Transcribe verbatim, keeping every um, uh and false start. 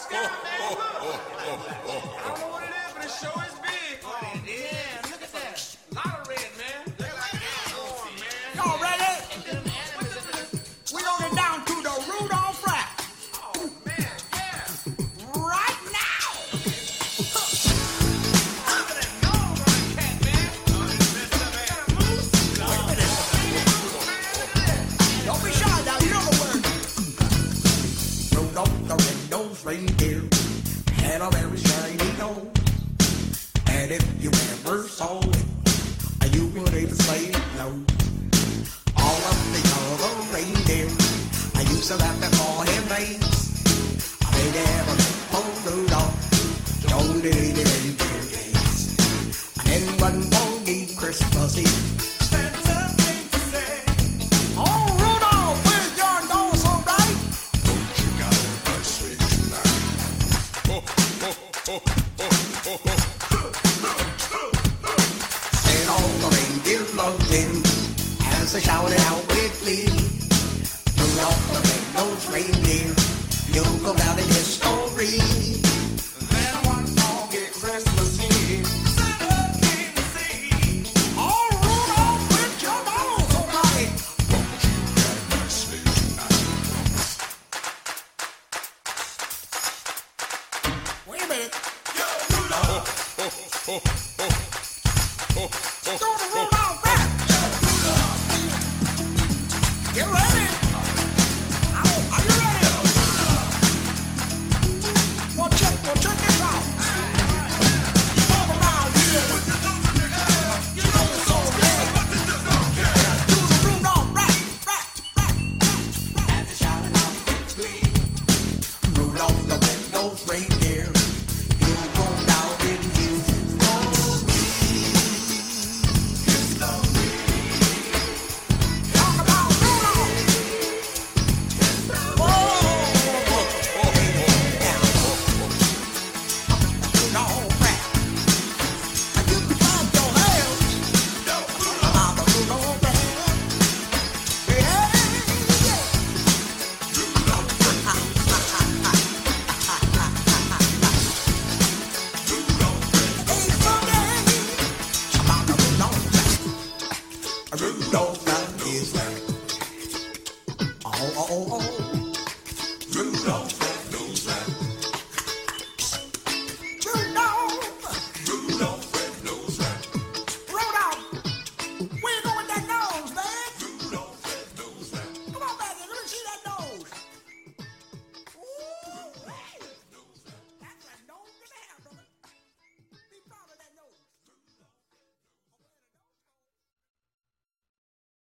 don't know what it is, but it sure is big. Oh, yeah, look at that. A lot of red, man. Look like that. Oh, man. Y'all ready? We gonna get down to the Rudolph rap. Oh, man, yeah. Right now. Look at that nose on that cat, man. Oh, it's messed up, man. Got a moose. Wait a minute. Don't be shy now, you know the word. Rudolph the red-nosed reindeer had a very shiny nose. And if you ever saw it, you would even say no. All of the other reindeer, I used to laugh and call him names. They never met old Rudolph, don't do the reindeer games. And then one foggy Christmas Eve, Santa came to say, "Oh Rudolph, where's your nose so bright? Don't you got a nice sweet tonight?" Oh, oh, oh, oh, oh, oh. And all the reindeer loved him as they shouted out with glee, Rudolph the red-nosed reindeer, you'll go down in history.